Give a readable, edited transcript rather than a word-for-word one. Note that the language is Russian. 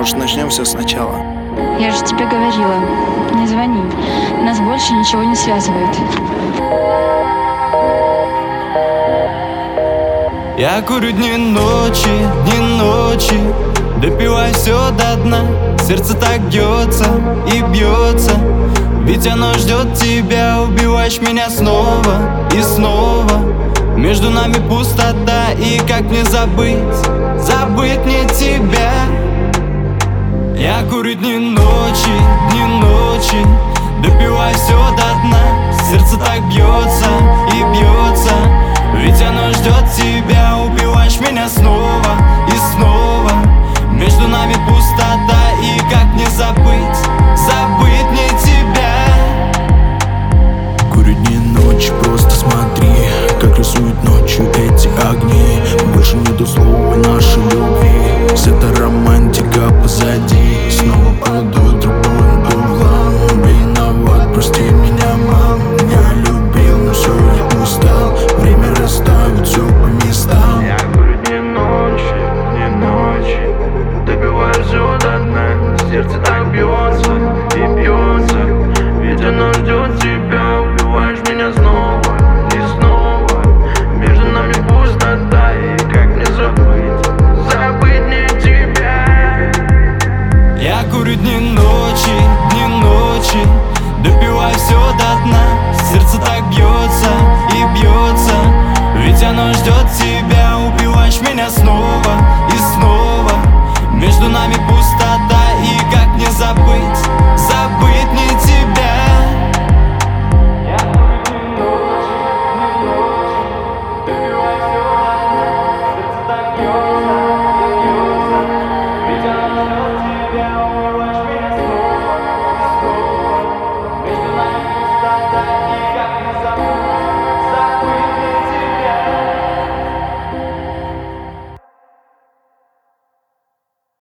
Может, начнем все сначала? Я же тебе говорила, не звони. Нас больше ничего не связывает. Я курю дни и ночи, допиваю все до дна. Сердце так бьется и бьется, ведь оно ждет тебя. Убиваешь меня снова и снова. Между нами пустота, и как мне забыть мне тебя? Я курю дни и ночи, допиваю все до дна. Сердце так бьется и бьется, ведь оно ждет тебя. Убиваешь меня снова и снова. Между нами пустота, и как мне забыть мне тебя? Курю дни и ночи, просто смотри, как рисуют ночью эти огни. Больше нету слов,